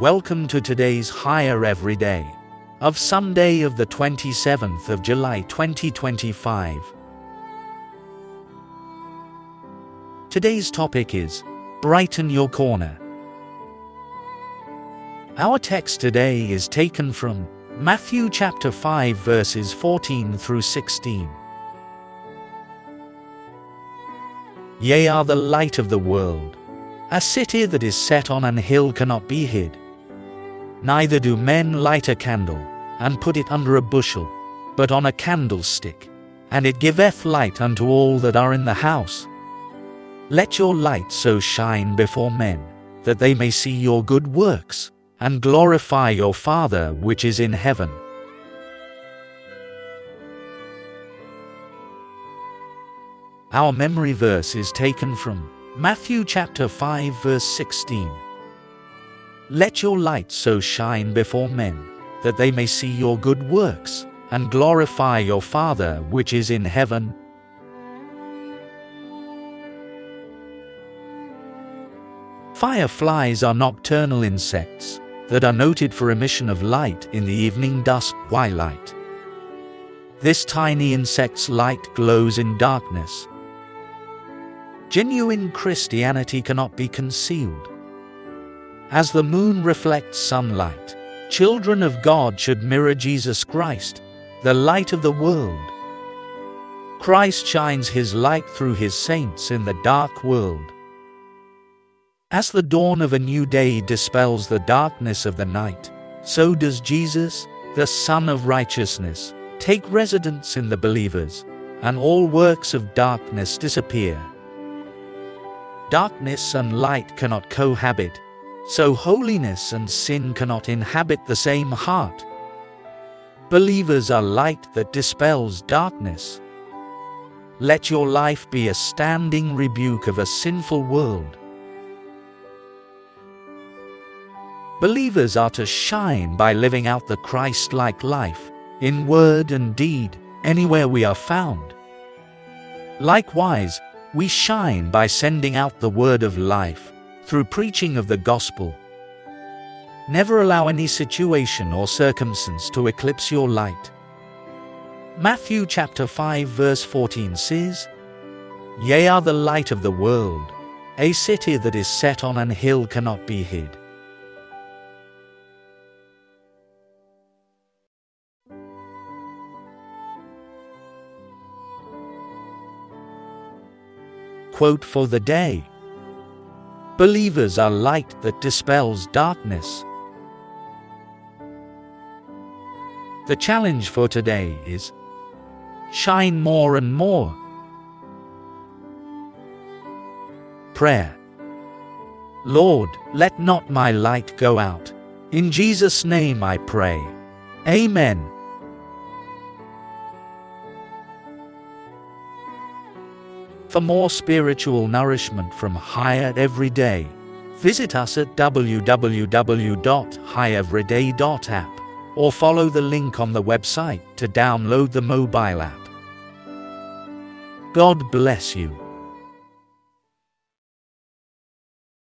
Welcome to today's Higher Everyday of Sunday of the 27th of July 2025. Today's topic is Brighten Your Corner. Our text today is taken from Matthew chapter 5 verses 14 through 16. Ye are the light of the world. A city that is set on an hill cannot be hid. Neither do men light a candle, and put it under a bushel, but on a candlestick, and it giveth light unto all that are in the house. Let your light so shine before men, that they may see your good works, and glorify your Father which is in heaven. Our memory verse is taken from Matthew chapter 5 verse 16. Let your light so shine before men, that they may see your good works, and glorify your Father which is in heaven. Fireflies are nocturnal insects that are noted for emission of light in the evening dusk twilight. This tiny insect's light glows in darkness. Genuine Christianity cannot be concealed. As the moon reflects sunlight, children of God should mirror Jesus Christ, the light of the world. Christ shines his light through his saints in the dark world. As the dawn of a new day dispels the darkness of the night, so does Jesus, the Son of Righteousness, take residence in the believers, and all works of darkness disappear. Darkness and light cannot cohabit, so holiness and sin cannot inhabit the same heart. Believers are light that dispels darkness. Let your life be a standing rebuke of a sinful world. Believers are to shine by living out the Christ-like life, in word and deed, anywhere we are found. Likewise, we shine by sending out the word of life, through preaching of the gospel. Never allow any situation or circumstance to eclipse your light. Matthew chapter 5 verse 14 says, Ye are the light of the world. A city that is set on an hill cannot be hid. Quote for the day. Believers are light that dispels darkness. The challenge for today is shine more and more. Prayer. Lord, let not my light go out. In Jesus' name I pray. Amen. For more spiritual nourishment from Higher Everyday, visit us at www.higheveryday.app or follow the link on the website to download the mobile app. God bless you.